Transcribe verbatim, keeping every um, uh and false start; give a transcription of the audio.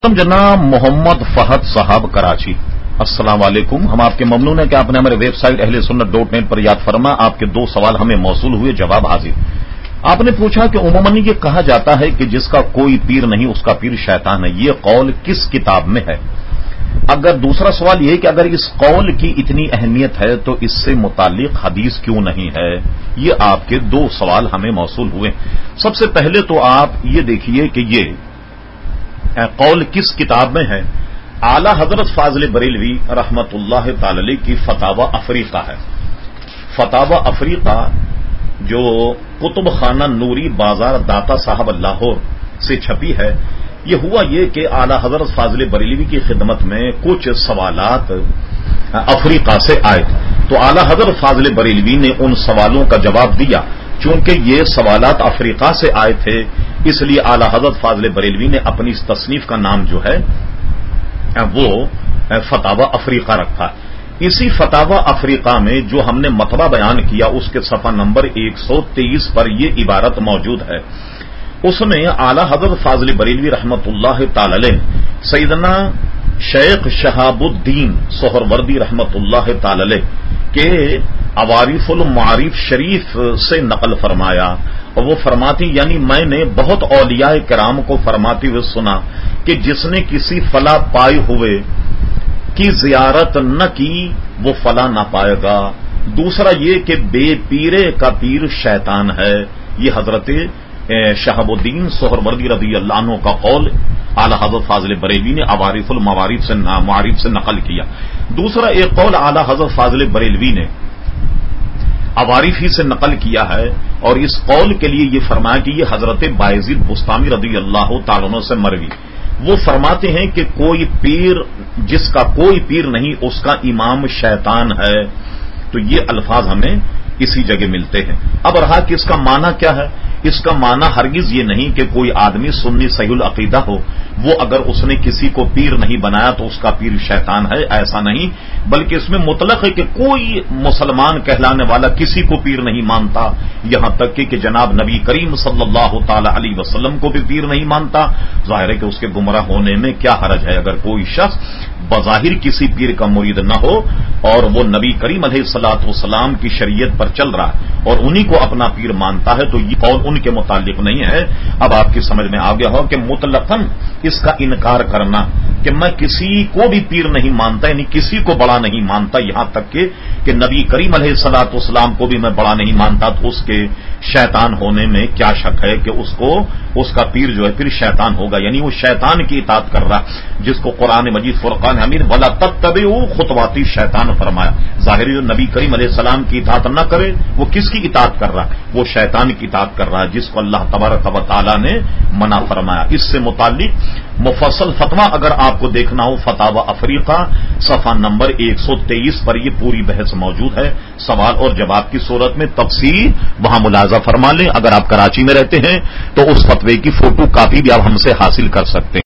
جناب محمد فہد صاحب کراچی، السلام علیکم۔ ہم آپ کے ممنون ہیں کہ آپ نے ہمارے ویب سائٹ اہل سنت ڈاٹ نیٹ پر یاد فرما آپ کے دو سوال ہمیں موصول ہوئے، جواب حاضر۔ آپ نے پوچھا کہ عموماً یہ کہا جاتا ہے کہ جس کا کوئی پیر نہیں اس کا پیر شیطان ہے، یہ قول کس کتاب میں ہے؟ اگر دوسرا سوال یہ کہ اگر اس قول کی اتنی اہمیت ہے تو اس سے متعلق حدیث کیوں نہیں ہے؟ یہ آپ کے دو سوال ہمیں موصول ہوئے۔ سب سے پہلے تو آپ یہ دیکھیے کہ یہ قول کس کتاب میں ہے۔ اعلی حضرت فاضل بریلوی رحمت اللہ تعالی کی فتاوی افریقہ ہے۔ فتاوی افریقہ جو کتب خانہ نوری بازار داتا صاحب لاہور سے چھپی ہے، یہ ہوا یہ کہ اعلی حضرت فاضل بریلوی کی خدمت میں کچھ سوالات افریقہ سے آئے تو اعلی حضرت فاضل بریلوی نے ان سوالوں کا جواب دیا۔ چونکہ یہ سوالات افریقہ سے آئے تھے اس لیے اعلی حضرت فاضل بریلوی نے اپنی اس تصنیف کا نام جو ہے وہ فتاوی افریقہ رکھا۔ اسی فتاوی افریقہ میں جو ہم نے مطبع بیان کیا اس کے صفحہ نمبر ایک سو تیئیس پر یہ عبارت موجود ہے۔ اس میں اعلی حضرت فاضل بریلوی رحمت اللہ تعالی علیہ سیدنا شیخ شہاب الدین سہروردی رحمت اللہ تعالی علیہ کے عوارف المعارف شریف سے نقل فرمایا، اور وہ فرماتی یعنی میں نے بہت اولیاء کرام کو فرماتے ہوئے سنا کہ جس نے کسی فلاں پائے ہوئے کی زیارت نہ کی وہ فلاں نہ پائے گا۔ دوسرا یہ کہ بے پیرے کا پیر شیطان ہے۔ یہ حضرت شہاب الدین سہروردی رضی اللہ عنہ کا قول اعلی حضرت فاضل بریلوی نے عوارف المعارف سے معارف سے نقل کیا۔ دوسرا ایک قول اعلی حضرت فاضل بریلوی نے عوارف ہی سے نقل کیا ہے، اور اس قول کے لیے یہ فرمایا کہ یہ حضرت بایزید بستامی رضی اللہ تعالیٰ عنہ سے مروی۔ وہ فرماتے ہیں کہ کوئی پیر جس کا کوئی پیر نہیں اس کا امام شیطان ہے۔ تو یہ الفاظ ہمیں اسی جگہ ملتے ہیں۔ اب رہا کہ اس کا معنی کیا ہے؟ اس کا معنی ہرگز یہ نہیں کہ کوئی آدمی سنی صحیح العقیدہ ہو، وہ اگر اس نے کسی کو پیر نہیں بنایا تو اس کا پیر شیطان ہے، ایسا نہیں، بلکہ اس میں مطلق ہے کہ کوئی مسلمان کہلانے والا کسی کو پیر نہیں مانتا، یہاں تک کہ جناب نبی کریم صلی اللہ تعالی علیہ وسلم کو بھی پیر نہیں مانتا۔ ظاہر ہے کہ اس کے گمراہ ہونے میں کیا حرج ہے؟ اگر کوئی شخص بظاہر کسی پیر کا مرید نہ ہو اور وہ نبی کریم علیہ الصلوۃ والسلام کی شریعت پر چل رہا ہے اور انہی کو اپنا پیر مانتا ہے تو یہ قول ان کے متعلق نہیں ہے۔ اب آپ کی سمجھ میں آ گیا ہو کہ مطلقاً اس کا انکار کرنا کہ میں کسی کو بھی پیر نہیں مانتا، یعنی کسی کو بڑا نہیں مانتا، یہاں تک کہ کہ نبی کریم علیہ الصلوۃ والسلام کو بھی میں بڑا نہیں مانتا، تو اس کے شیطان ہونے میں کیا شک ہے کہ اس کو اس کا پیر جو ہے پھر شیطان ہوگا، یعنی وہ شیطان کی اطاعت کر رہا، جس کو قرآن مجید فرقان حمید ولا تتبعوا خطوات الشیطان فرمایا۔ ظاہر جو نبی کریم علیہ السلام کی اطاعت نہ کرے وہ کس کی اطاعت کر رہا؟ وہ شیطان کی اطاعت کر رہا ہے، جس کو اللہ تبارک و تعالی نے منع فرمایا۔ اس سے متعلق مفصل فتویٰ اگر آپ کو دیکھنا ہو فتاوی افریقہ صفحہ نمبر ایک سو تیئیس پر یہ پوری بحث موجود ہے، سوال اور جواب کی صورت میں تفصیل وہاں ملاحظہ فرما لیں۔ اگر آپ کراچی میں رہتے ہیں تو اس فتوے کی فوٹو کاپی بھی آپ ہم سے حاصل کر سکتے ہیں۔